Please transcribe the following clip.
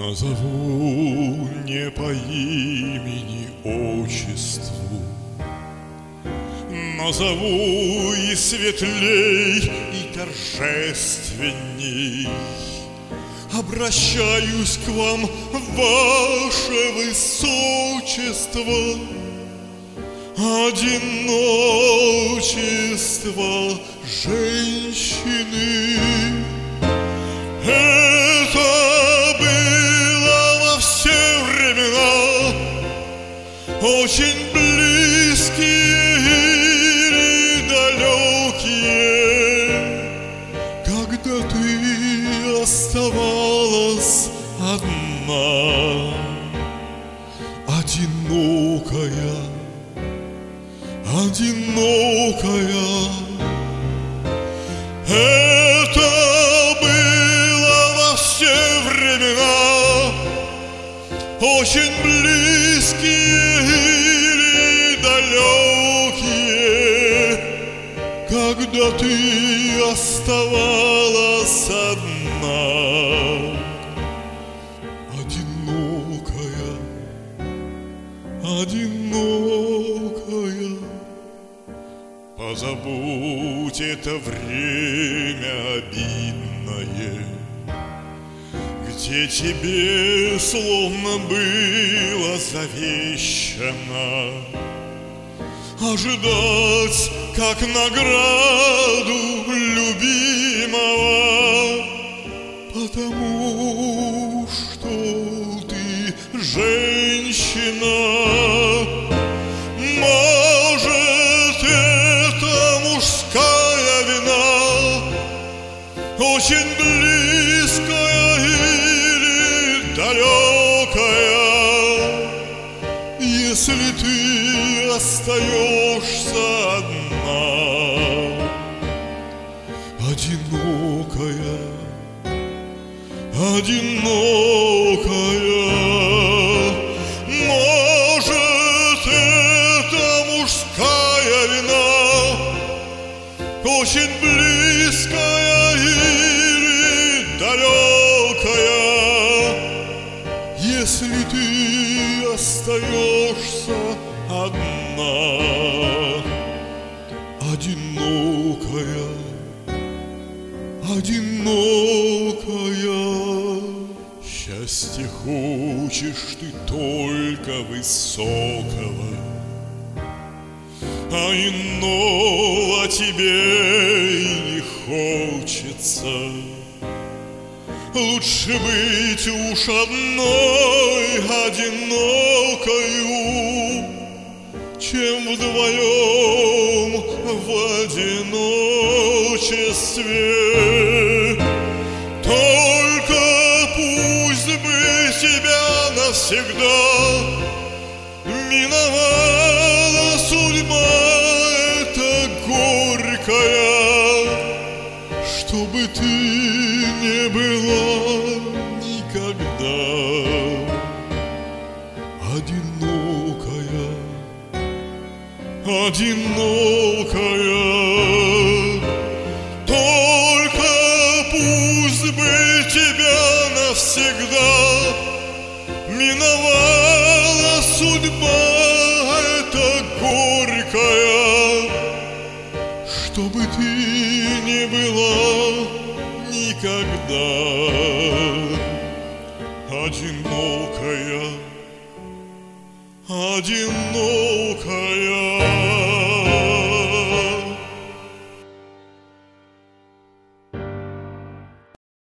Назову не по имени, отчеству, назову и светлей, и торжественней. Обращаюсь к вам, ваше высочество, одиночество женщины. Это было во все времена, очень близкие или далекие, когда ты оставалась одна, одинокая, одинокая. Это было во все времена, очень близкие или далекие, когда ты оставалась одна, одинокая, одинокая. Позабудь это время обидное, где тебе словно было завещано ожидать как награду любимого, потому что ты женщина. Может, это мужская вина, очень близкая или далекая, если ты остаешься одна, одинокая, одинокая. Может, это мужская вина, очень близкая или далекая, если ты остаешься одна, одинокая, одинокая. Счастье хочешь ты только высокого, а иного тебе и не хочется. Лучше быть уж одной одинокою, чем вдвоем в одиночестве. Только пусть бы тебя навсегда миновала судьба эта горькая, чтобы ты не была никогда одинокая, одинокая. Только пусть бы тебя навсегда миновала судьба эта горькая, чтобы ты не была никогда одинокая, одинокая.